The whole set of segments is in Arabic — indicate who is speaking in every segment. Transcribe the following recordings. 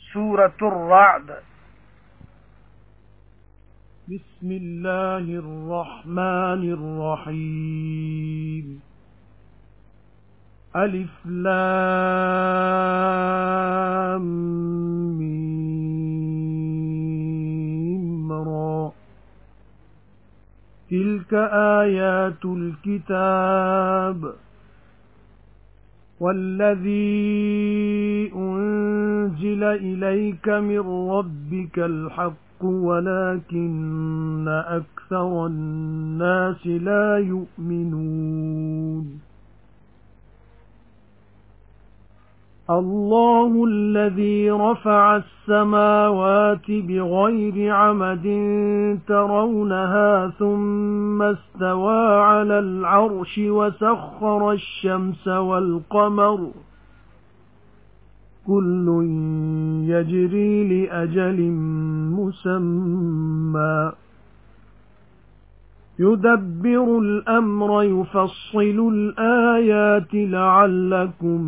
Speaker 1: سورة الرعد.
Speaker 2: بسم الله الرحمن الرحيم. ألف لام ميم را. تلك آيات الكتاب والذي أنزل إليك من ربك الحق ولكن أكثر الناس لا يؤمنون. الله الذي رفع السماوات بغير عمد ترونها ثم استوى على العرش وسخر الشمس والقمر كل يجري لأجل مسمى يدبر الأمر يفصل الآيات لعلكم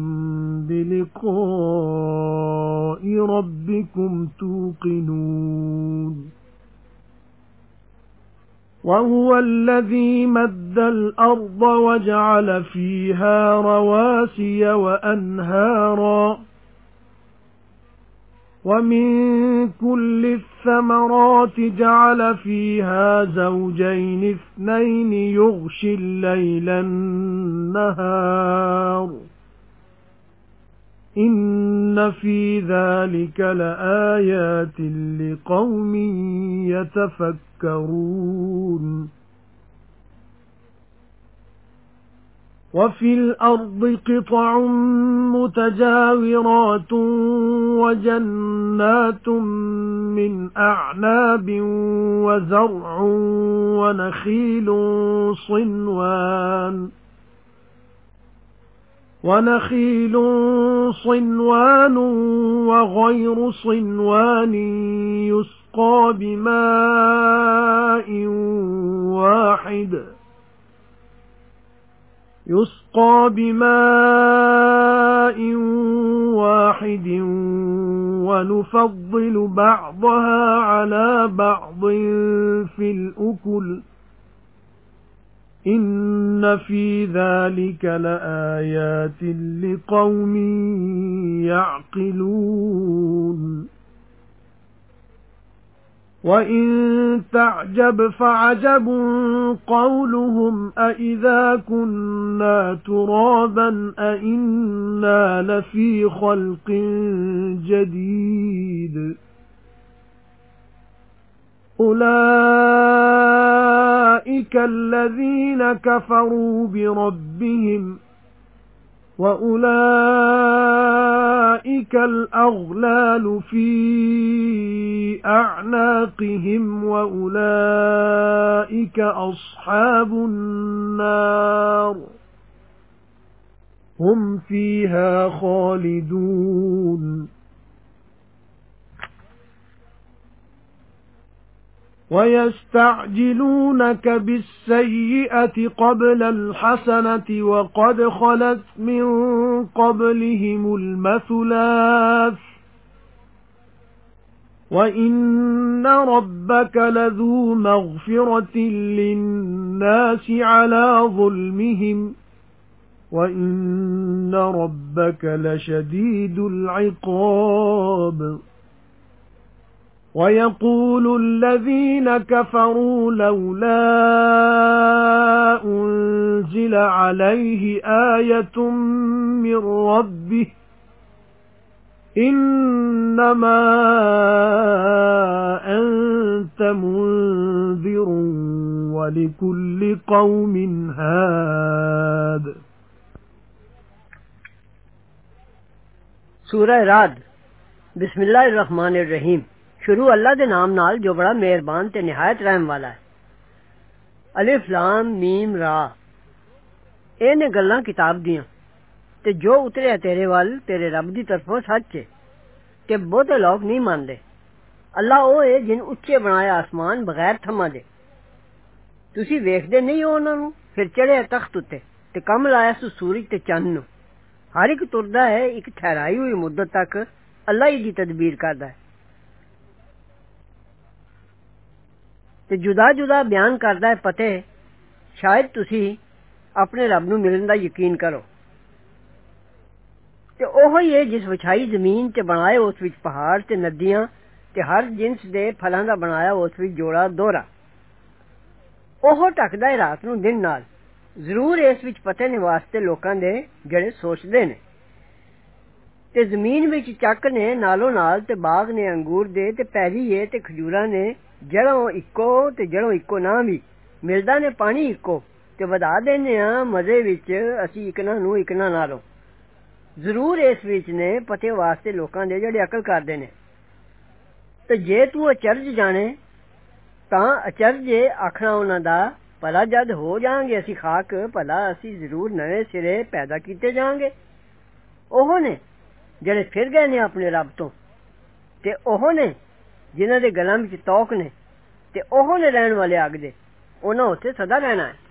Speaker 2: بلقاء ربكم توقنون. وهو الذي مد الأرض وجعل فيها رواسي وأنهارا ومن كل الثمرات جعل فيها زوجين اثنين يغشي الليل النهار إن في ذلك لآيات لقوم يتفكرون. وفي الأرض قطع متجاورات وجنات من أعناب وزرع ونخيل صنوان وغير صنوان يسقى بماء واحد ونفضل بعضها على بعض في الأكل إن في ذلك لآيات لقوم يعقلون. وَإِن تَعْجَبْ فَعَجَبٌ قَوْلُهُمْ أَإِذَا كُنَّا تُرَابًا أَإِنَّا لَفِي خَلْقٍ جَدِيدٍ أُولَئِكَ الَّذِينَ كَفَرُوا بِرَبِّهِمْ وَأُولَئِكَ الْأَغْلَالُ فِي أَعْنَاقِهِمْ وَأُولَئِكَ أَصْحَابُ النَّارِ هُمْ فِيهَا خَالِدُونَ. وَيَسْتَعْجِلُونَكَ بِالسَّيِّئَةِ قَبْلَ الْحَسَنَةِ وَقَدْ خَلَتْ مِنْ قَبْلِهِمُ الْمَثُلَاتُ وَإِنَّ رَبَّكَ لَذُو مَغْفِرَةٍ لِلنَّاسِ عَلَى ظُلْمِهِمْ وَإِنَّ رَبَّكَ لَشَدِيدُ الْعِقَابِ. وَيَقُولُ الَّذِينَ كَفَرُوا لَوْلَا أُنْزِلَ عَلَيْهِ آيَةٌ مِّن رَّبِّهِ إِنَّمَا أَنْتَ مُنذِرٌ وَلِكُلِّ قَوْمٍ هَادٍ.
Speaker 3: سورہ رعد بسم اللہ الرحمن الرحیم. شروع اللہ دے نام نال جو بڑا مہربان تے نہایت رحم والا ہے. الف لام میم را. اے نے گلاں کتاب دیاں تے جو اتریا تیرے وال تیرے رب دی طرفوں سچ ہے تے بہتے لوگ نہیں مانتے. اللہ او ہے جن اچے بنایا آسمان بغیر تھما دے. تسی ویکھدے نہیں ہو انہاں نوں پھر چڑھے تخت اتے تے کم لایا سو سورج تے چند نوں. ہر ایک تردا ہے ایک ٹھہرائی ہوئی مدت تک अल्लाह ही दी तदबीर करदा है ते जुदा जुदा बयान करदा है पते शायद तुसी अपने रब नूं मिलण दा यकीन करो ते ओहो ही है जिस विछाई जमीन ते बनाए उस विच पहाड़ ते नदियां ते हर जिन्स दे फलां दा बनाया उस विच जोड़ा दोहरा ओहो ढकदा है रात नूं दिन नाल जरूर इस विच पते ने वास्ते लोकां दे जेड़े सोचदे ने ते जमीन विच चक ने नालों नाल ते बाग ने अंगूर दे ते पैली है ते खजूरां ने जड़ों इक्को ते जड़ों इक्को ना भी मिलदा ने पानी इक्को ते वधा देने आ मजे विच असी इकना नूं इकना नालों जरूर इस विच ने पते वास्ते लोकां दे जेड़े अकल करदे ने ते जे तू अचरज जाने तां अचरज आखना उन्हां दा भला जद हो जांगे असी खाक भला असी जरूर नवे सिरे पैदा कीते जांगे ओहो ने जेड़े फिर गए ने अपने रब तो ते ओहो ने जिन्हां दे गलां विच तौक ने ते ओहो ने रहण वाले अग दे उन्हां उत्थे सदा रहना है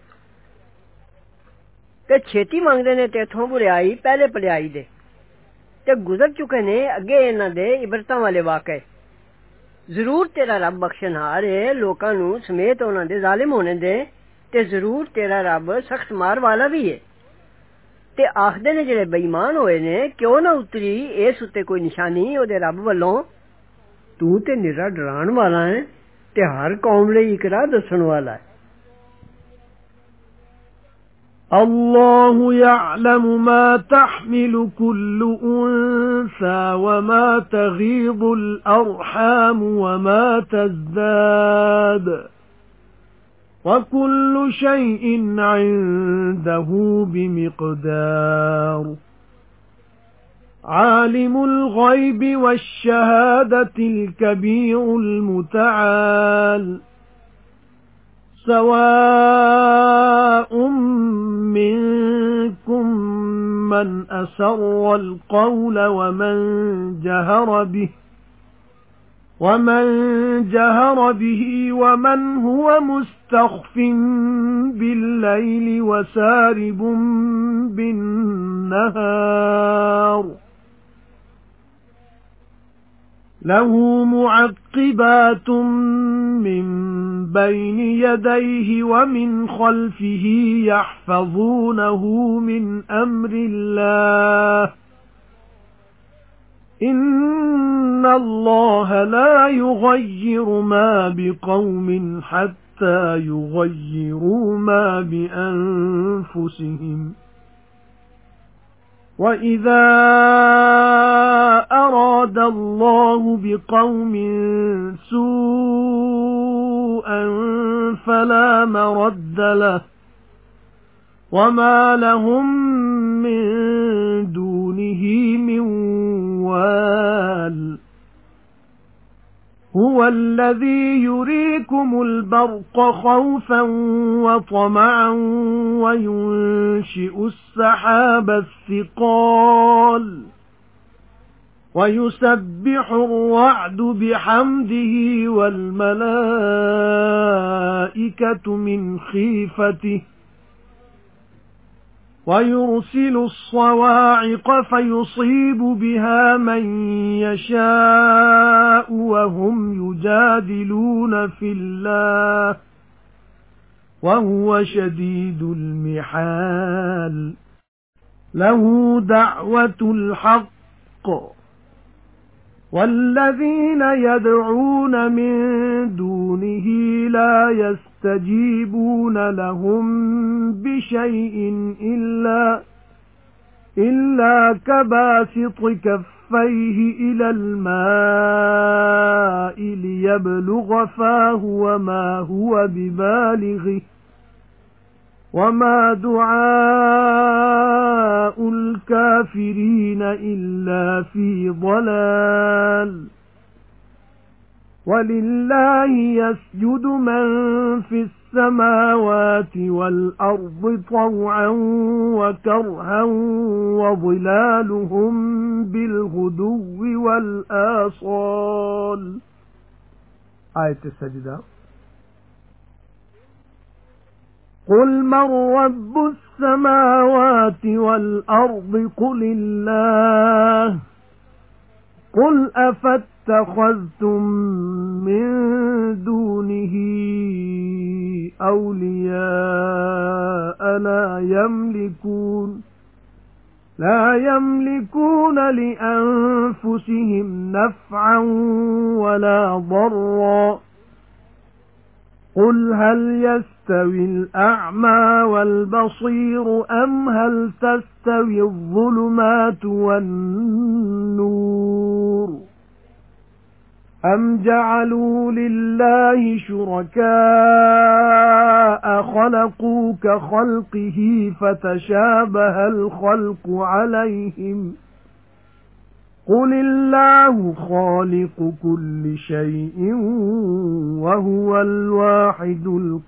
Speaker 3: ते छेती मंगदे ने तेथों बुराई पहले भलाई दे ते गुजर चुके ने अगे इन्हां दे इबरतां वाले वाक़े जरूर तेरा रब बख्शनहार है लोकां नूं समेत उन्हां दे जालिम होने दे ते जरूर तेरा रब सख्त मार वाला भी है ते आखदे ने जेड़े बेईमान होए ने क्यों ना उतरी इस उत्ते कोई निशानी ओदे रब वल्लों तू ते निरा डराण वाला है ते हर कौम लई इक राह दस्सण वाला है
Speaker 2: الله يعلم ما تحمل كل أنثى وما تغيض الأرحام وما تزداد وكل شيء عنده بمقدار عالم الغيب والشهادة الكبير المتعال سواء منكم من أسر القول ومن جهر به ومن هو مستخف بالليل وسارب بالنهار له معقبات من بين يديه ومن خلفه يحفظونه من أمر الله إن الله لا يغير ما بقوم حتى يغيروا ما بأنفسهم وَإِذَا أَرَادَ اللَّهُ بِقَوْمٍ سُوءًا فَلَا مَرَدَّ لَهُ وَمَا لَهُم مِّن دُونِهِ مِن وَالٍ هُوَ الَّذِي يُرِيكُمُ الْبَرْقَ خَوْفًا وَطَمَعًا وَيُنشِئُ السَّحَابَ الثِّقَالَ وَيُسَبِّحُ الرَّعْدُ بِحَمْدِهِ وَالْمَلَائِكَةُ مِنْ خِيفَتِهِ وَيُرْسِلُ الصَّوَاعِقَ فَيُصِيبُ بِهَا مَن يَشَاءُ وَهُمْ يُجَادِلُونَ فِي اللَّهِ وَهُوَ شَدِيدُ الْمِحَالِ لَهُ دَعْوَةُ الْحَقِّ وَالَّذِينَ يَدْعُونَ مِن دُونِهِ لَا يَسْتَجِيبُونَ لَهُم بِشَيْءٍ إِلَّا كَبَاسِطِ كَفَّيْهِ إِلَى الْمَاءِ لِيَبْلُغَ فَاهُ وَمَا هُوَ بِبَالِغِهِ وَمَا دُعَاءُ الْكَافِرِينَ إِلَّا فِي ضَلَالٍ وَلِلَّهِ يَسْجُدُ مَن فِي السَّمَاوَاتِ وَالْأَرْضِ طَوْعًا وَكَرْهًا وَظِلَالُهُم بِالْغُدُوِّ وَالْآصَالِ آية السجدة قُلْ مَنْ رَبُّ السَّمَاوَاتِ وَالْأَرْضِ قُلِ اللَّهُ قُلْ أَفَاتَّخَذْتُم مِّن دُونِهِ أَوْلِيَاءَ لا يملكون لأنفسهم نفعا ولا ضرا قل هل يستوي الأعمى والبصير أم هل تستوي الظلمات والنور أم جعلوا لله شركاء خلقوا كخلقه فتشابه الخلق عليهم قل الله خالق كل شيء وهو الواحد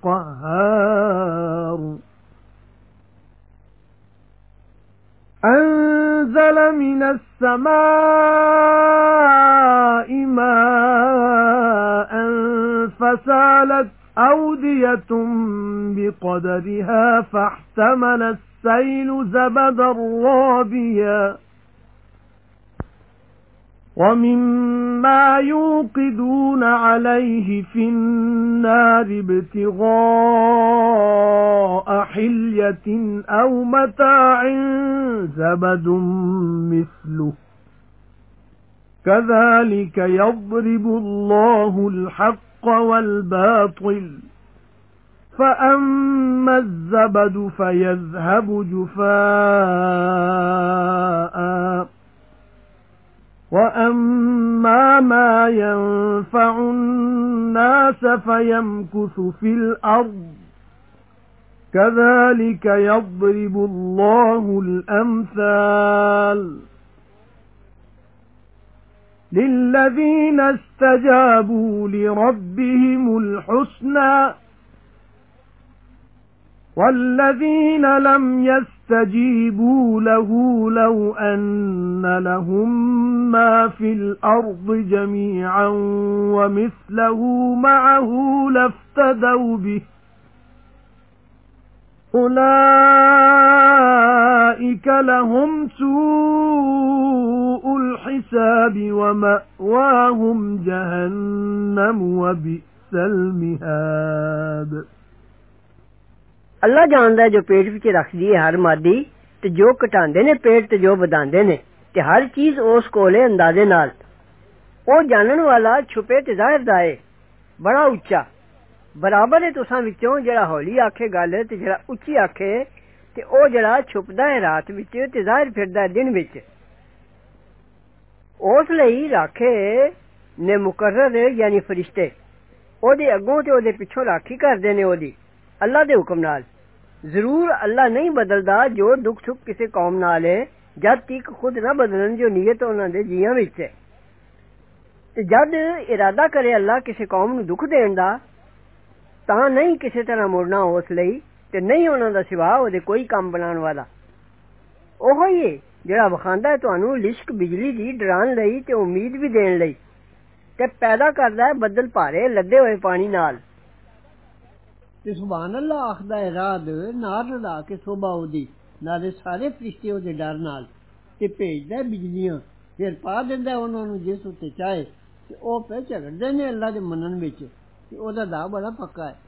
Speaker 2: القهار أنزل من السماء ماء فسالت أودية بقدرها فاحتمل السيل زبدا رابيا وَمِمَّا يُوقِدُونَ عَلَيْهِ فِي النَّارِ ابْتِغَاءَ حِلْيَةٍ أَوْ مَتَاعٍ زَبَدٌ مِثْلُهُ كَذَلِكَ يَضْرِبُ اللَّهُ الْحَقَّ وَالْبَاطِلَ فَأَمَّا الزَّبَدُ فَيَذْهَبُ جُفَاءً وَأَمَّا مَا يَنفَعُ النَّاسَ فَيَمْكُثُ فِي الْأَرْضِ كَذَلِكَ يَضْرِبُ اللَّهُ الْأَمْثَالَ لِلَّذِينَ اسْتَجَابُوا لِرَبِّهِمُ الْحُسْنَى وَالَّذِينَ لَمْ يَسْتَجِيبُوا لَهُ لَوْ أَنَّ لَهُم مَّا فِي الْأَرْضِ جَمِيعًا وَمِثْلَهُ مَعَهُ لَافْتَدَوْا بِهِ أُولَئِكَ لَهُمْ سُوءُ الْحِسَابِ وَمَأْوَاهُمْ جَهَنَّمُ وَبِئْسَ الْمِهَادُ
Speaker 3: اللہ جاندا ہے جو پیٹ وچ رکھدی ہے ہر مادی تے جو کٹاندے نے پیٹ تے جو بداندے نے تے ہر چیز اس کولے اندازے نال او جانن والا چھپے تے ظاہر دا ہے بڑا اونچا برابر ہے تساں وچوں جڑا ہولی آکھے گل تے جڑا اونچی آکھے تے او جڑا چھپدا ہے رات وچ تے ظاہر پھردا ہے دن وچ اس لئی راکھے نے مقرر یعنی فرشتے او دے اگوں تے او دے پیچھوں راکھی کردے نے او دی اللہ دے حکم نال ضرور اللہ نہیں بدلدا جو دکھ سکھ کسی قوم نال ہے جد تک خود نہ بدلن جو نیت انہاں دے جیاں وچ ہے تے جد ارادہ کرے اللہ کسی قوم نو دکھ دین دا تاں نہیں کسی طرح مڑنا اس لئی تے نہیں انہاں دا سوا او دے کوئی کام بنان والا اوہی ہے جڑا وکھاندا ہے تانوں لشک بجلی دی ڈران لئی تے امید بھی دین لئی تے پیدا کردا ہے بدل پارے لدے ہوئے پانی نال تے سبحان اللہ آخدا ہے رات نار لڑا کے صبح اودی نالے سارے فرشتے اودے ڈر نال تے بھیجدا ہے بجلیاں پھر پا دیندا ہے انہاں نوں جس اُتے چاہے تے او پہ جھگڑدے نے اللہ دے منن وچ تے اودا دا بڑا پکا ہے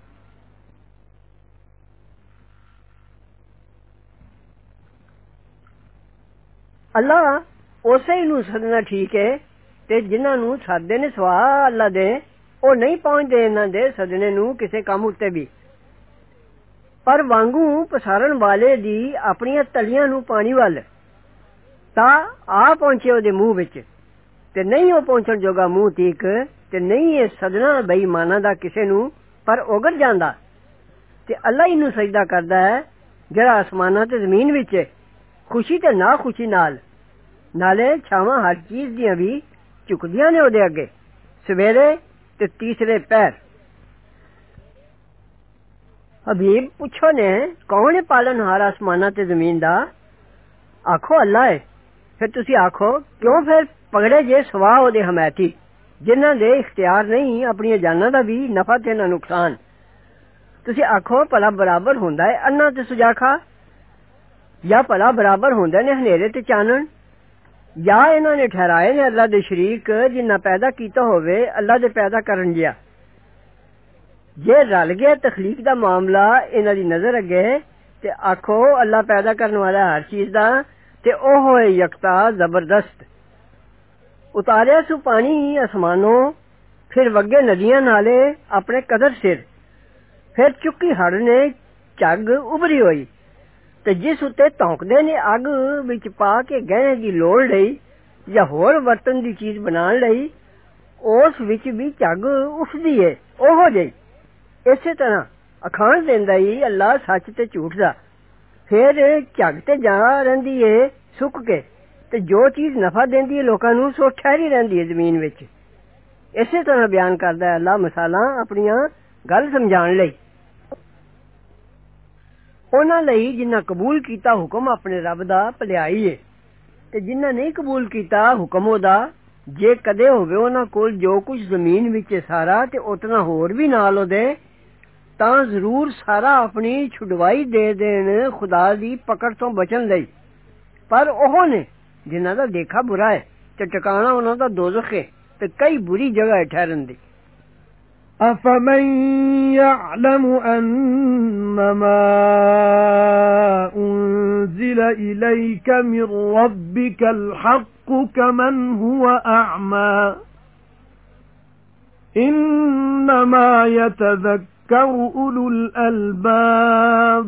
Speaker 3: اللہ اسی نوں سدنا ٹھیک ہے تے جنہاں نوں سددے نے سوا اللہ دے او نہیں پہنچدے انہاں دے سدنے نوں کسے کام اُتے بھی پر وانگوں پسارن والے دی اپنی تلیاں نوں پانی وال تا آ پہنچے او دے منہ وچ تے نہیں او پہنچن جوگا منہ تیک تے نہیں اے سدنا بے ایماناں دا کسے نوں پر اوگر جاندا تے اللہ ہی نوں سجدہ کردا ہے جڑا آسماناں تے زمین وچ خوشی تے نا خوشی نالے چھاواں ہر چیز دیاں بھی چکدیاں نے او دے اگے سویرے تے تیسرے پہر حبیب پوچھو نے کون ہے پالن ہار آسماناں تے زمین دا آکھو اللہ ہے پھر تسی آکھو کیوں پھر پگڑے جے سوا او دے حمایتی جنہاں دے اختیار نہیں اپنی جاناں دا بھی نفع تے نہ نقصان تسی آکھو بھلا برابر ہوندا ہے انا تے سجاکھا یا بھلا برابر ہوندے نے ہنیرے تے چانن या इन्हां ने ठहराए ने अल्लाह दे शरीक जिन्ना पैदा कीता होवे अल्लाह दे पैदा करन जिया। जे रल गया तखलीक दा मामला इन्हां दी नजर अगे ते आखो अल्लाह पैदा करने वाला हर चीज दा ते ओ होए यकता जबरदस्त। उतारिया सु पानी आसमानों फिर वगे नदियां नाले अपने कदर सिर, फिर चुक्की हड़ ने झग उभरी होई ते जिस उत्ते धौंकदे ने अग विच पा के गहने दी लोड़ लई या होर वरतन दी चीज बनाण लई उस विच भी झग उठदी है ओहो जई। इसे तरह अखाण देंदा ही अल्लाह सच ते झूठ दा। फिर झग ते जा रहिंदी है सुक के ते जो चीज नफा देंदी है लोकां नूं सो ठहरी रहिंदी है जमीन विच। इसे तरह बयान करदा है अल्लाह मिसालां अपनियां गल समझाण लई। उन्हां लई जिन्हां कबूल कीता हुक्म अपने रब दा भलाई है ते जिन्हां नहीं कबूल कीता हुक्म ओदा, जे कदे होवे उन्हां कोल जो कुछ जमीन विच सारा ते उतना होर भी नाल ओदे तां जरूर सारा अपनी छुड़वाई दे देन खुदा दी पकड़ तो बचन लई। पर ओह ने जिन्हां दा देखा बुरा है ते ठिकाना उन्हां दा दोज़ख है ते कई बुरी जगह है ठहरन दी।
Speaker 2: أَفَمَن يَعْلَمُ أَنَّمَا أُنزِلَ إِلَيْكَ مِن رَّبِّكَ الْحَقُّ كَمَنْ هُوَ أَعْمَى إِنَّمَا يَتَذَكَّرُ أُولُو الْأَلْبَابِ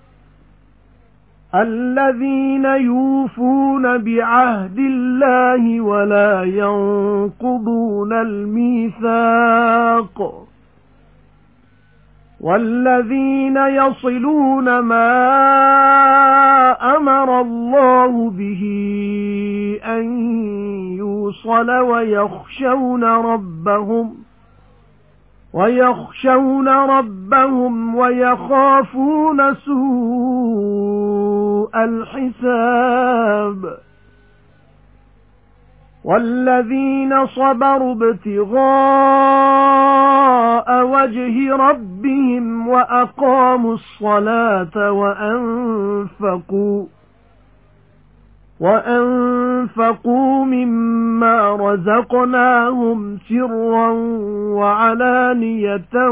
Speaker 2: الَّذِينَ يُوفُونَ بِعَهْدِ اللَّهِ وَلَا يَنقُضُونَ الْمِيثَاقَ وَالَّذِينَ يَصِلُونَ مَا أَمَرَ اللَّهُ بِهِ أَن يُوصَلَ وَيَخْشَوْنَ رَبَّهُمْ وَيَخَافُونَ سُوءَ الْحِسَابِ وَالَّذِينَ صَبَرُوا ابْتِغَاءَ وَجْهِ رَبِّهِمْ وَأَقَامُوا الصَّلَاةَ وَأَنفَقُوا مِمَّا رَزَقْنَاهُمْ سِرًّا وَعَلَانِيَةً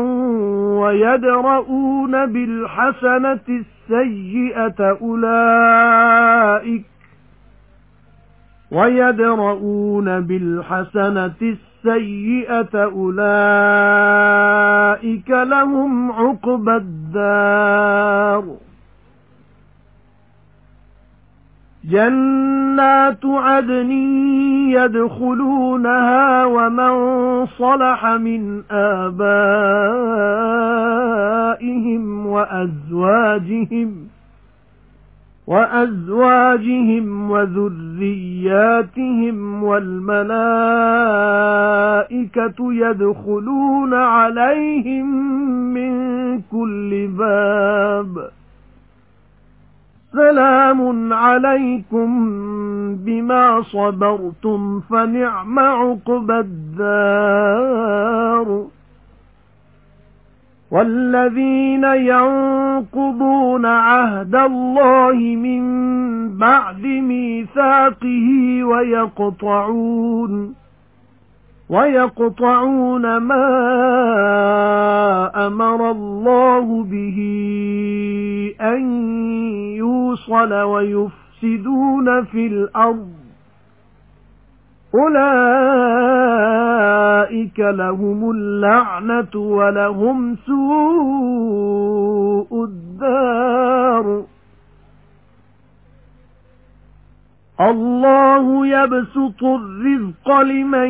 Speaker 2: وَيَدْرَؤُونَ بِالْحَسَنَةِ السَّيِّئَةَ أُولَئِكَ لَهُمْ عُقْبَى الدَّارِ جَنَّاتُ عَدْنٍ يَدْخُلُونَهَا وَمَن صَلَحَ مِنْ آبَائِهِمْ وَأَزْوَاجِهِمْ وَذُرِّيَّاتِهِمْ وَالْمَلَائِكَةُ يَدْخُلُونَ عَلَيْهِمْ مِنْ كُلِّ بَابٍ سَلَامٌ عَلَيْكُمْ بِمَا صَبَرْتُمْ فَنِعْمَ عُقْبَى الدَّارِ وَالَّذِينَ يَنقُضُونَ عَهْدَ اللَّهِ مِن بَعْدِ مِيثَاقِهِ وَيَقْطَعُونَ مَا أَمَرَ اللَّهُ بِهِ أَن يُوصَلَ وَيُفْسِدُونَ فِي الْأَرْضِ أُولَئِكَ لَهُمُ اللَّعْنَةُ وَلَهُمْ سُوءُ الدَّارِ اللَّهُ يَبْسُطُ الرِّزْقَ لِمَن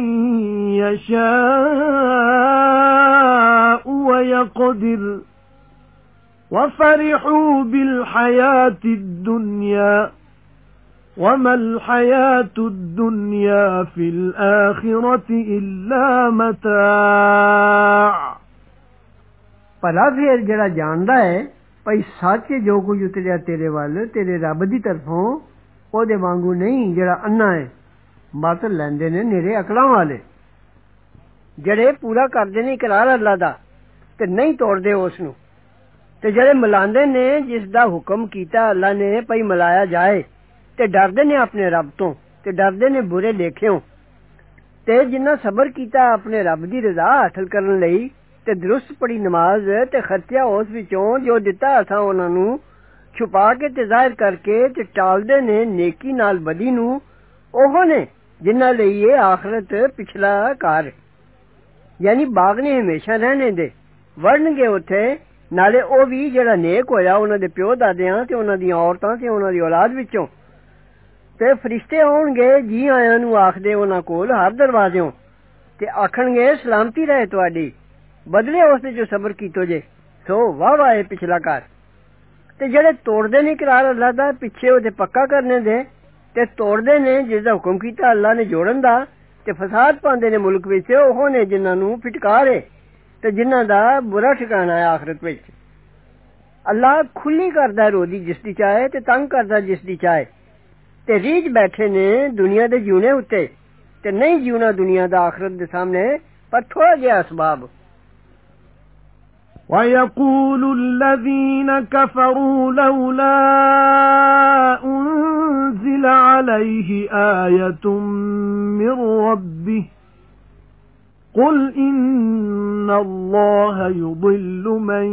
Speaker 2: يَشَاءُ وَيَقْدِرُ وَفَرِحُوا بِالْحَيَاةِ الدُّنْيَا وَمَا الْحَيَاةُ الدُّنْيَا فِي الْآخِرَةِ إِلَّا مَتَاعٌ
Speaker 3: ਭਲਾ ਫਿਰ ਜਿਹੜਾ ਜਾਣਦਾ ਹੈ ਭਈ ਸੱਚ ਜੋ ਕੁਝ ਉਤਰਿਆ ਤੇਰੇ ਵੱਲ ਤੇਰੇ ਰੱਬ ਦੀ ਤਰਫੋਂ ਉਹਦੇ ਵਾਂਗੂ ਨਹੀਂ ਜਿਹੜਾ ਅੰਨਾ ਹੈ। ਮਤ ਲੈਂਦੇ ਨੇ ਨਿਰੇ ਅਕਲਾਂ ਵਾਲੇ ਜਿਹੜੇ ਪੂਰਾ ਕਰਦੇ ਨੇ ਇਕਰਾਰ ਅੱਲਾ ਦਾ ਤੇ ਨਹੀਂ ਤੋੜਦੇ ਉਸ ਨੂੰ, ਤੇ ਜਿਹੜੇ ਮਿਲਾਉਂਦੇ ਨੇ ਜਿਸ ਦਾ ਹੁਕਮ ਕੀਤਾ ਅੱਲਾ ਨੇ ਭਈ ਮਿਲਾਇਆ ਜਾਏ ਤੇ ਡਰਦੇ ਨੇ ਆਪਣੇ ਰੱਬ ਤੋਂ ते डरदे ने बुरे लेखियों ते जिन्ना सबर कीता अपने रब दी रज़ा हासिल करन लई ते दुरुस्त पढ़ी नमाज ते खर्चा उस विचों जो दिता असां उन्हां नूं छुपा के ते ज़ाहिर करके ते टालदे ने नेकी नाल बदी नूं ओहो ने जिन्हां लई ये आखरत पिछला घर यानी बाग ने हमेशा रहने दे वड़नगे उत्थे नाले ओ भी जेड़ा नेक होया उन्हां दे प्यो दादियां ते उन्हां दियां औरतां ते उन्हां दी औलाद विचों ते फरिश्ते आउणगे जी आयां नूं आखदे उन्हां कोल हर दरवाज़ेओं ते आखणगे सलामती रहे तुहाडी बदले उस जो सबर कीतो जे सो वाह वाह है पिछला घर ते जेड़े तोड़दे ने इकरार अल्लाह दा पिछे ओदे पक्का करने दे ते तोड़दे ने जिसदा हुक्म कीता अल्लाह ने जोड़न दा ते फसाद पांदे ने मुल्क विच ओह ने जिन्हां नूं फिटकार है ते जिन्हां दा बुरा ठिकाना है आखिरत विच अल्लाह खुली करदा रोजी जिसदी चाहे ते तंग करदा जिसदी चाहे ते रीझ बैठे ने दुनिया दे जीने उत्ते ते नहीं जीना दुनिया दा आखिरत दे सामने पर थोड़ा जिहा असबाब
Speaker 2: وَيَقُولُ الَّذِينَ كَفَرُوا لَوْلَا أُنزِلَ عَلَيْهِ آيَةٌ مِّن رَّبِّهِ قُلْ إِنَّ اللَّهَ يُضِلُّ مَن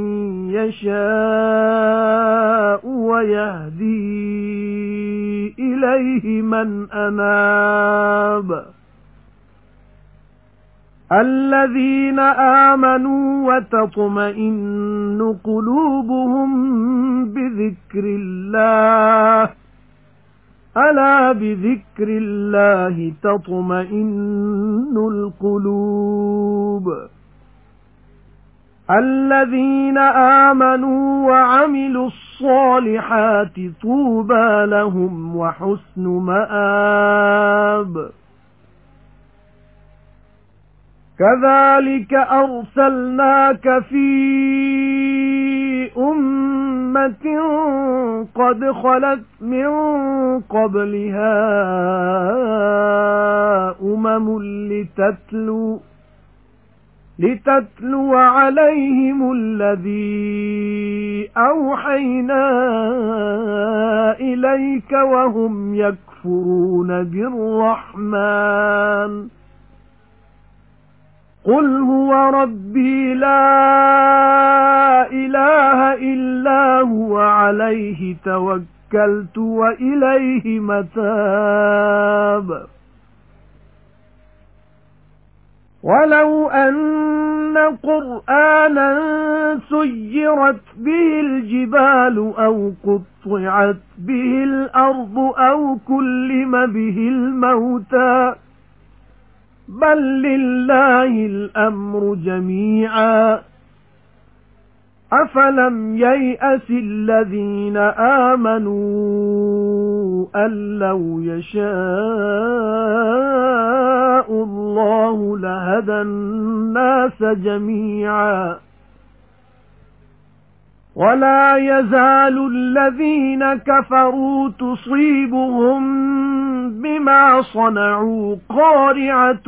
Speaker 2: يَشَاءُ وَيَهْدِي إِلَيْهِ مَنْ أَنَابَ الَّذِينَ آمَنُوا وَتَطْمَئِنُّ قُلُوبُهُم بِذِكْرِ اللَّهِ أَلَا بِذِكْرِ اللَّهِ تَطْمَئِنُّ الْقُلُوبُ الَّذِينَ آمَنُوا وَعَمِلُوا الصَّالِحَاتِ طُوبَى لَهُمْ وَحُسْنُ مَآبٍ كَذَلِكَ أَرْسَلْنَاكَ فِي أُمَّةٍ قَدْ خَلَتْ مِن قَبْلِهَا لِتَتْلُوَ عَلَيْهِمُ الَّذِي أَوْحَيْنَا إِلَيْكَ وَهُمْ يَكْفُرُونَ بِالرَّحْمَنِ قُلْ هُوَ رَبِّي لَا إِلَٰهَ إِلَّا هُوَ عَلَيْهِ تَوَكَّلْتُ وَإِلَيْهِ مَتَابِ وَلَوْ أَنَّ قُرْآنًا سُيِّرَتْ بِهِ الْجِبَالُ أَوْ قُطِّعَتْ بِهِ الْأَرْضُ أَوْ كُلِّمَ بِهِ الْمَوْتَى بَل لِّلَّهِ الْأَمْرُ جَمِيعًا أَفَلَمْ يَيْأَسِ الَّذِينَ آمَنُوا أَن لَّوْ يَشَاءُ اللَّهُ لَهَدَى النَّاسَ جَمِيعًا وَلَا يَزَالُ الَّذِينَ كَفَرُوا تُصِيبُهُم بِمَا صَنَعُوا قَارِعَةٌ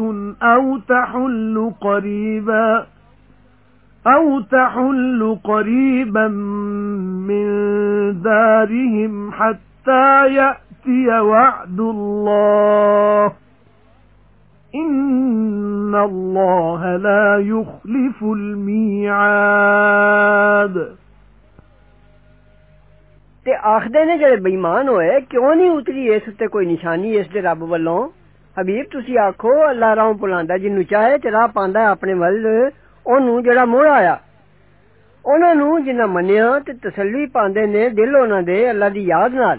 Speaker 2: أَوْ تَحُلُّ قَرِيبًا مِّن دَارِهِمْ حَتَّى يَأْتِيَ وَعْدُ اللَّهِ إِنَّ اللَّهَ لَا يُخْلِفُ الْمِيعَادَ
Speaker 3: ते आखदे ने जेड़े बेईमान होए क्यों नहीं उतरी इस उत्ते कोई निशानी इस दे रब वल्लों हबीब तुसी आखो अल्लाह राह भुलांदा जिन्नू चाहे ते राह पांदा अपने वल ओनू जेड़ा मुड़ आया उन्हां नू जिन्ना मन्निया ते तसल्ली पांदे ने दिल उन्हां दे अल्लाह दी याद नाल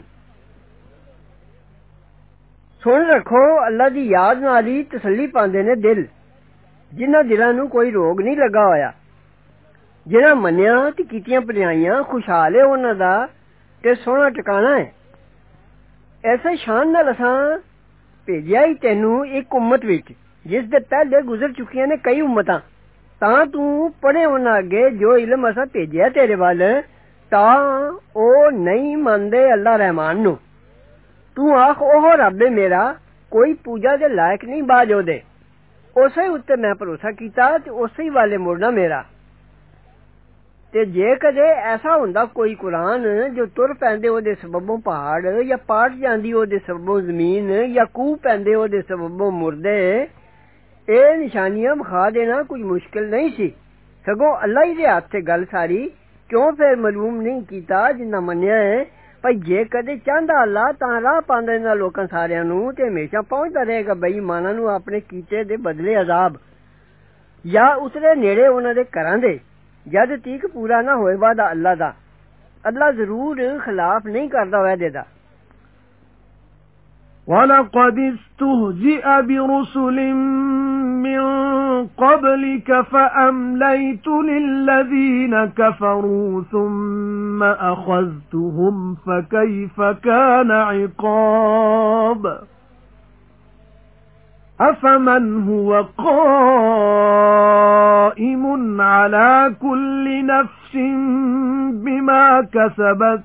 Speaker 3: सुन रखो अल्लाह दी याद नाल ही तसल्ली पांदे ने दिल जिन्हां दिलां नू कोई रोग नहीं लगा होया जिन्हां मन्निया ते कीतियां भलाइयां खुशहाल है उन्हां दा ते सोहना ठिकाना है ऐसे शान नाल असां भेजिया ही तैनू एक उम्मत विच जिस दे पहले गुजर चुकियां ने कई उम्मतां तां तू पढ़े उन्हां अगे जो इल्म असां भेजिया तेरे वल तां ओ नहीं मनदे अल्लाह रहमान नू तू आख ओह रब मेरा कोई पूजा दे लायक नहीं बाज ओदे उसे उत्ते मैं भरोसा कीता ते उसे ही वाले मुड़ना मेरा ते जे कदे ऐसा हुंदा कोई कुरान जो तुर पैंदे ओदे सबबों पहाड़ या पाट जांदी ओदे सबबों जमीन या कूह पैंदे ओदे सबबों मुर्दे ए निशानियां विखा देना कुछ मुश्किल नहीं सी सगों अल्लाह ही दे हाथ ते गल सारी क्यों फिर मालूम नहीं कीता जिन्ना मन्निया है भाई जे कदे चाहंदा अल्लाह तां राह पांदा इन्हां लोकां सारियां नूं ते हमेशा पहुंचदा रहेगा बेईमानां नूं अपने कीते दे बदले अजाब या उसदे नेड़े उन्हां दे घरां दे जद तक पूरा ना होए वादा अल्लाह दा अल्लाह जरूर खिलाफ नहीं करदा वादे दा
Speaker 2: وَلَقَدِ اسْتُهْزِئَ بِرُسُلٍ مِّن قَبْلِكَ فَأَمْلَيْتُ لِلَّذِينَ كَفَرُوا ثُمَّ أَخَذْتُهُمْ فَكَيْفَ كَانَ عِقَابِ أَفَمَنْ هُوَ قَائِمٌ عَلَى كُلِّ نَفْسٍ بِمَا كَسَبَتْ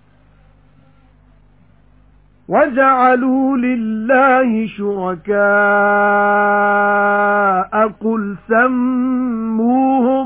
Speaker 2: وَجَعَلُوا لِلَّهِ شُرَكَاءَ قُلْ سَمُّوهُمْ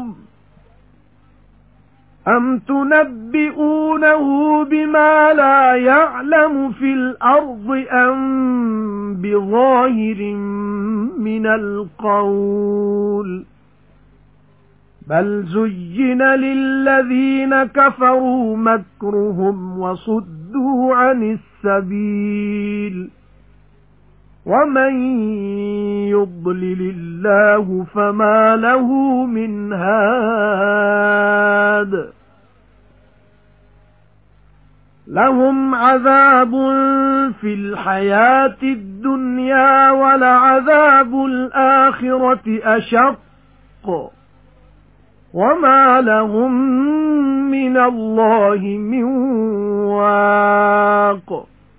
Speaker 2: أَمْ تُنَبِّئُونَهُ بِمَا لَا يَعْلَمُ فِي الْأَرْضِ أَمْ بِظَاهِرٍ مِنَ الْقَوْلِ بَلْ زُيِّنَ لِلَّذِينَ كَفَرُوا مَكْرُهُمْ وَصُدُّوا عَنِ السَّبِيلِ وَمَن يُضْلِلِ اللَّهُ فَمَا لَهُ مِنْ هَادٍ لَهُمْ عَذَابٌ فِي الْحَيَاةِ الدُّنْيَا وَلَعَذَابُ الْآخِرَةِ أَشَقُّ وَمَا لَهُم مِّنَ اللَّهِ مِن وَاقٍ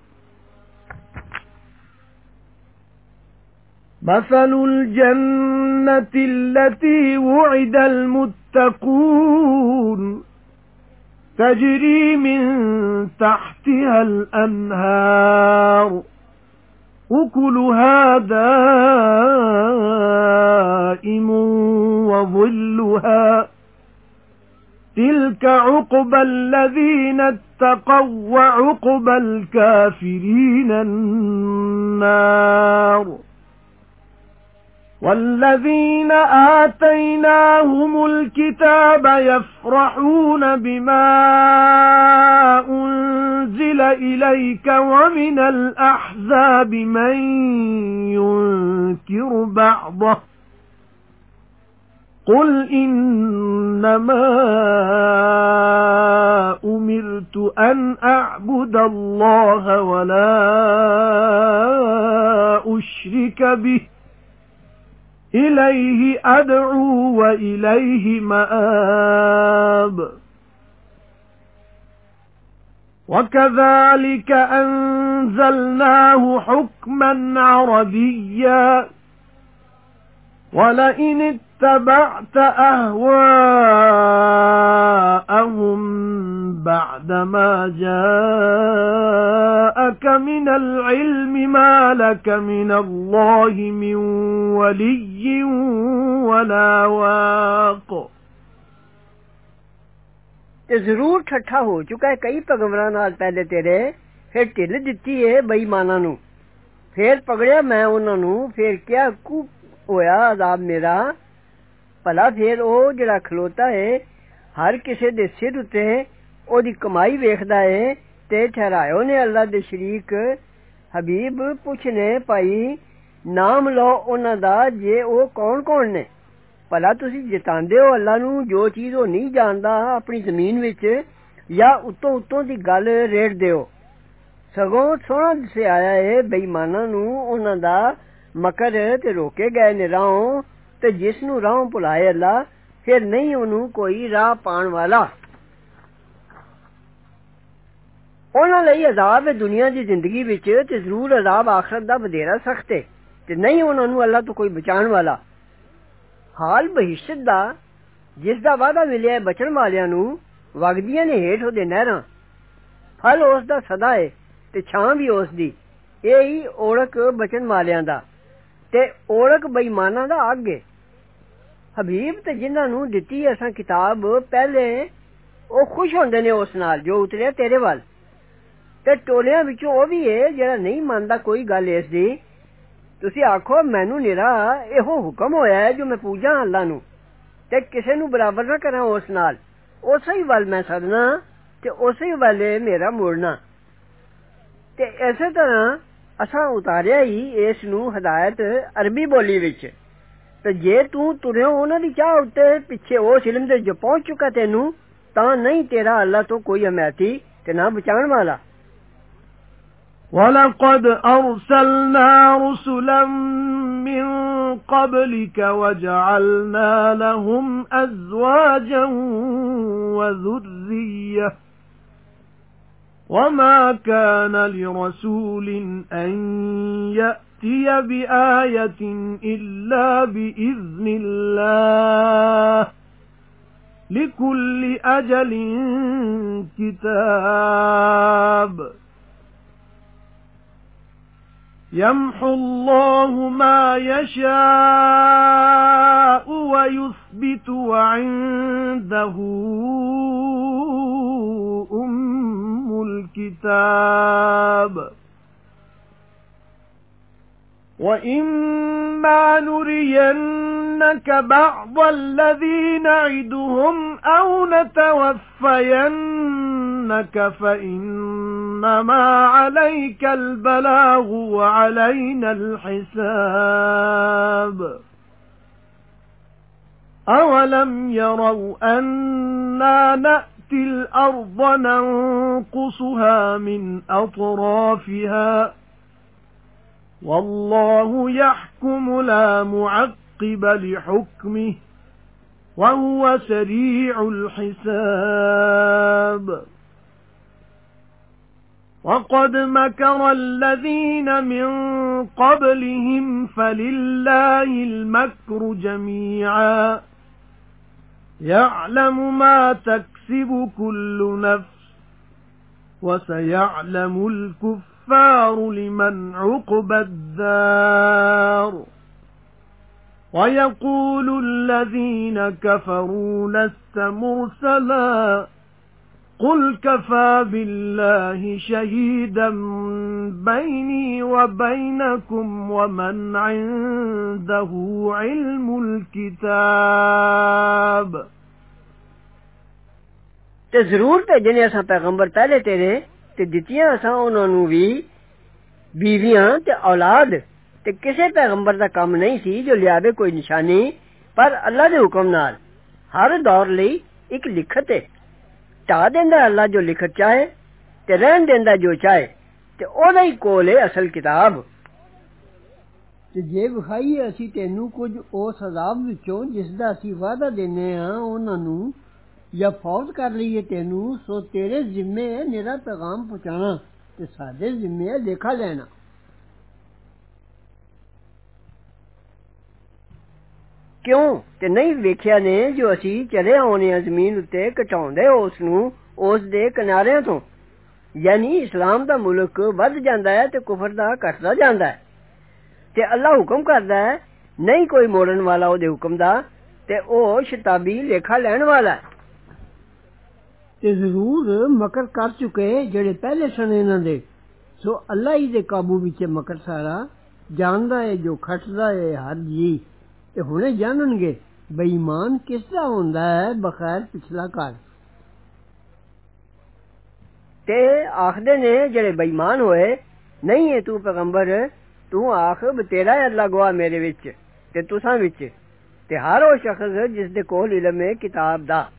Speaker 2: مَثَلُ الْجَنَّةِ الَّتِي وُعِدَ الْمُتَّقُونَ تَجْرِي مِن تَحْتِهَا الْأَنْهَارُ أُكُلُهَا دَائِمٌ وَظِلُّهَا تِلْكَ عُقْبَى الَّذِينَ اتَّقَوْا وَعُقْبَى الْكَافِرِينَ النَّارُ وَالَّذِينَ آتَيْنَاهُمُ الْكِتَابَ يَفْرَحُونَ بِمَا أُنْزِلَ إِلَيْكَ وَمِنَ الْأَحْزَابِ مَن يُنكِرُ بَعْضَهُ قُلْ إِنَّمَا أُمِرْتُ أَنْ أَعْبُدَ اللَّهَ وَلَا أُشْرِكَ بِهِ إِلَيْهِ أَدْعُو وَإِلَيْهِ مَآبِ وَكَذَلِكَ أَنزَلْنَاهُ حُكْمًا عَرَبِيًّا وَلَئِنِ اتَّبَعْتَ أَهْوَاءَهُمْ بَعْدَمَا جَاءَكَ مِنَ الْعِلْمِ مَا لَكَ مِنَ اللَّهِ مِنْ وَلِيٍّ وَلَا وَاقٍ
Speaker 3: ते जरूर ठट्ठा हो चुका है कई पैगंबरां नाल पहले तेरे फिर ढिल दित्ती है बेईमानां नूं फिर पकड़िया मैं उन्हां नूं फिर क्या कु होया अजाब मेरा भला फिर ओ जिहड़ा खलोता है हर किसे दे सिर उत्ते ओदी कमाई वेखदा है ते ठहरायो ने अल्लाह दे शरीक हबीब पुछने भाई नाम लो उन्हां दा जे ओ कौन ने भला तुसी जतांदे हो अल्लाह नूं जो चीज़ ओ नहीं जानदा अपनी ज़मीन विच या उत्तों दी गल रेड़दे हो सगों सोहना दस्सिया आया है बेईमानां नूं उन्हां दा मकर ते रोके गए ने राहों ते जिस नूं राहों भुलाए अल्लाह फिर नहीं ओनू कोई राह पाण वाला उन्हां लई अज़ाब है दुनिया दी जिंदगी विच ते जरूर अज़ाब आखिरत दा वधेरा सख्त है ते नहीं उन्हां नूं अल्लाह तो कोई बचाण वाला हाल बहिश्त दा जिस दा वादा मिलिया है बचण वालियां नूं वगदियां ने हेठ ओदे नहरां फल उस दा सदा है ते छां भी उस दी ਇਹ ਹੀ ओढ़क बचण वालियां दा ते ओढ़क बेईमानां दा अग है हबीब ते जिन्हां नूं दित्ती असां किताब पहले ओ खुश होंदे ने उस नाल जो उतरिया तेरे वल ते टोलियां विचों ओ भी है जेड़ा नहीं मनदा कोई गल इस दी तुसी आखो मैनू निरा एहो हुक्म होया है जो मैं पूजा अल्लाह नू ते किसे नू बराबर ना करां उस नाल उसे ही वल मैं सदना ते उसे ही वाले मेरा मुड़ना ते इसे तरह असां उतारिया ही इस नू हिदायत अरबी बोली विच ते जे तू तुरियो उन्हां दी चाह उत्ते पिछे उस इल्म दे जो पहुंच चुका तेनू तां नहीं तेरा अल्लाह तो कोई हमायती ते ना बचाण वाला
Speaker 2: وَلَقَدْ أَرْسَلْنَا رُسُلًا مِّن قَبْلِكَ وَجَعَلْنَا لَهُمْ أَزْوَاجًا وَذُرِّيَّةً وَمَا كَانَ لِرَسُولٍ أَن يَأْتِيَ بِآيَةٍ إِلَّا بِإِذْنِ اللَّهِ لِكُلِّ أَجَلٍ كِتَابٌ يَمْحُو اللَّهُ مَا يَشَاءُ وَيُثْبِتُ وَعِندَهُ أُمُّ الْكِتَابِ وَإِمَّا نُرِيَنَّكَ بَعْضَ الَّذِي نَعِدُهُمْ أَوْ نَتَوَفَّيَنَّكَ فَإِنَّمَا عَلَيْكَ الْبَلَاغُ وَعَلَيْنَا الْحِسَابُ أَوَلَمْ يَرَوْا أَنَّا نَأْتِي الْأَرْضَ نَنقُصُهَا مِنْ أَطْرَافِهَا وَاللَّهُ يَحْكُمُ لَا مُعَقِّبَ لِحُكْمِهِ وَهُوَ سَرِيعُ الْحِسَابِ وَقَدْ مَكَرَ الَّذِينَ مِنْ قَبْلِهِمْ فَلِلَّهِ الْمَكْرُ جَمِيعًا يَعْلَمُ مَا تَكْسِبُ كُلُّ نَفْسٍ وَسَيَعْلَمُ الْكُفَّارُ لِمَنْ عُقْبَى الدَّارِ وَيَقُولُ الَّذِينَ كَفَرُوا لَسْتَ مُرْسَلًا قُلْ كَفَى بِاللَّهِ شَهِيدًا بَيْنِي وَبَيْنَكُمْ وَمَنْ عِندَهُ عِلْمُ الْكِتَابِ
Speaker 3: ते जरूर भेजने असां पैगंबर पहले तेरे ते दित्तियां असां उन्हां नूं भी बीवियां ते औलाद ते किसे पैगंबर दा काम नहीं सी जो लियावे कोई निशानी पर अल्लाह दे हुक्म नाल हर दौर लई एक लिखत है टा देंदा अल्लाह जो लिखत चाहे ते रहन देंदा जो चाहे ते ओदा ही कोल है असल किताब ते जे विखाईए असी तेनू कुछ उस अजाब विचों जिस दा असी वादा देने हां उन्हां नूं या फौत कर लईए तेनू सो तेरे जिम्मे है निरा पैगाम पहुंचाना ते साडे जिम्मे है लेखा लेना क्यों ते नहीं वेखिया ने जो असी चले आउने जमीन उत्ते घटाउंदे उस नूं उस दे किनारियां तो यानी इस्लाम दा मुल्क वध जांदा है ते कुफर दा घटदा जांदा है ते अल्लाह हुक्म करदा है नहीं कोई मोड़न वाला ओदे हुक्म दा ते ओ शताबी लेखा लैण वाला है ते जरूर मकर कर चुके जेड़े पहले सन इन्हां दे सो अल्लाह ही दे काबू विच मकर सारा जानदा है जो खटदा है हर जी ते हुणे जानणगे बेईमान किस दा हुंदा है बखैर पिछला घर ते आखदे ने जेड़े बेईमान होए नहीं है तू पैगंबर तू आख तेरा है अल्लाह गवाह मेरे विच ते तुसां विच ते हर ओ शख्स जिस दे कोल इल्म है किताब दा